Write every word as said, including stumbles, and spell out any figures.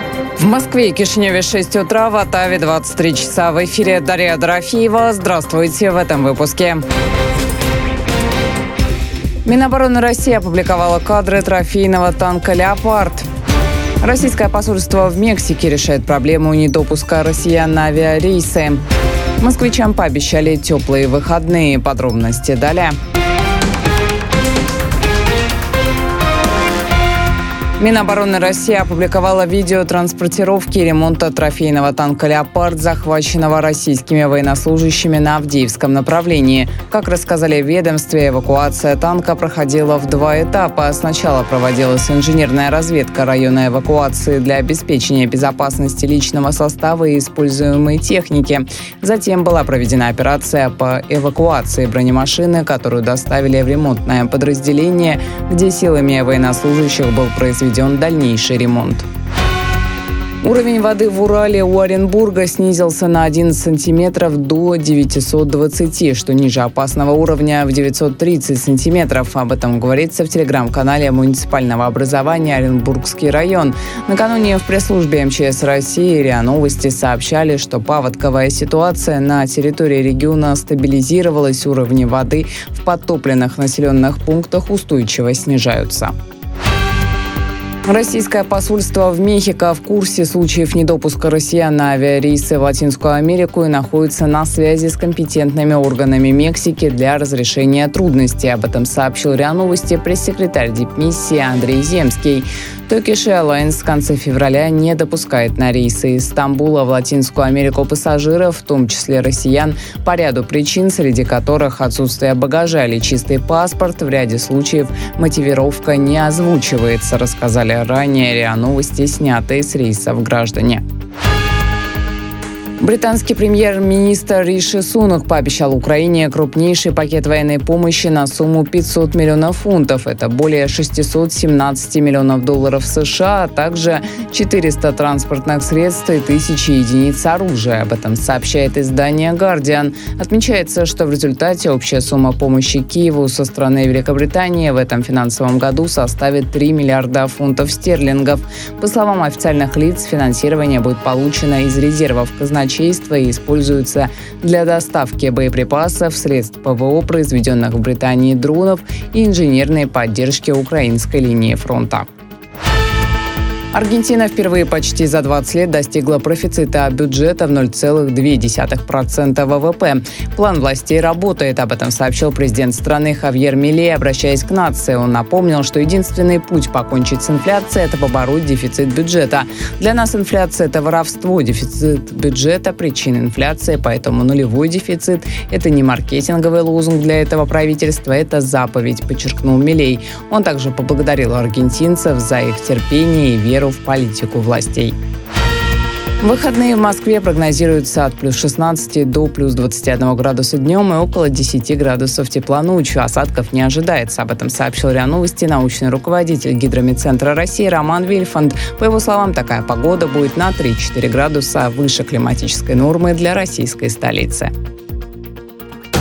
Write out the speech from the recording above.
В Москве и Кишиневе шесть утра, в Оттаве двадцать три часа. В эфире Дарья Дорофеева. Здравствуйте в этом выпуске. Минобороны России опубликовала кадры трофейного танка «Леопард». Российское посольство в Мексике решает проблему недопуска россиян на авиарейсы. Москвичам пообещали теплые выходные. Подробности далее. Минобороны России опубликовала видео транспортировки и ремонта трофейного танка «Леопард», захваченного российскими военнослужащими на Авдеевском направлении. Как рассказали в ведомстве, эвакуация танка проходила в два этапа. Сначала проводилась инженерная разведка района эвакуации для обеспечения безопасности личного состава и используемой техники. Затем была проведена операция по эвакуации бронемашины, которую доставили в ремонтное подразделение, где силами военнослужащих был произведен дальнейший ремонт. Уровень воды в Урале у Оренбурга снизился на одиннадцать сантиметров до девятисот двадцати, что ниже опасного уровня в девятьсот тридцать сантиметров. Об этом говорится в телеграм-канале муниципального образования «Оренбургский район». Накануне в пресс-службе эм че эс России РИА Новости сообщали, что паводковая ситуация на территории региона стабилизировалась, уровни воды в подтопленных населенных пунктах устойчиво снижаются. Российское посольство в Мехико в курсе случаев недопуска россиян на авиарейсы в Латинскую Америку и находится на связи с компетентными органами Мексики для разрешения трудностей. Об этом сообщил РИА Новости пресс-секретарь дипмиссии Андрей Земский. Turkish Airlines в конце февраля не допускает на рейсы из Стамбула в Латинскую Америку пассажиров, в том числе россиян, по ряду причин, среди которых отсутствие багажа или чистый паспорт. В ряде случаев мотивировка не озвучивается, рассказали ранее РИА Новости, снятые с рейсов граждане. Британский премьер-министр Риши Сунак пообещал Украине крупнейший пакет военной помощи на сумму пятьсот миллионов фунтов. Это более шестьсот семнадцать миллионов долларов США, а также четыреста транспортных средств и тысячи единиц оружия. Об этом сообщает издание «Гардиан». Отмечается, что в результате общая сумма помощи Киеву со стороны Великобритании в этом финансовом году составит три миллиарда фунтов стерлингов. По словам официальных лиц, финансирование будет получено из резервов казначейства и используется для доставки боеприпасов, средств ПВО, произведенных в Британии, дронов и инженерной поддержки украинской линии фронта. Аргентина впервые почти за двадцать лет достигла профицита бюджета в ноль целых две десятых процента вэ вэ пэ. План властей работает, об этом сообщил президент страны Хавьер Милей, обращаясь к нации. Он напомнил, что единственный путь покончить с инфляцией – это побороть дефицит бюджета. Для нас инфляция – это воровство, дефицит бюджета – причина инфляции, поэтому нулевой дефицит – это не маркетинговый лозунг для этого правительства, это заповедь, подчеркнул Милей. Он также поблагодарил аргентинцев за их терпение и веру в политику властей. В выходные в Москве прогнозируется от плюс шестнадцати до плюс двадцати одного градуса днем и около десяти градусов тепла ночью. Осадков не ожидается. Об этом сообщил РИА Новости научный руководитель Гидромедцентра России Роман Вильфанд. По его словам, такая погода будет на три-четыре градуса выше климатической нормы для российской столицы.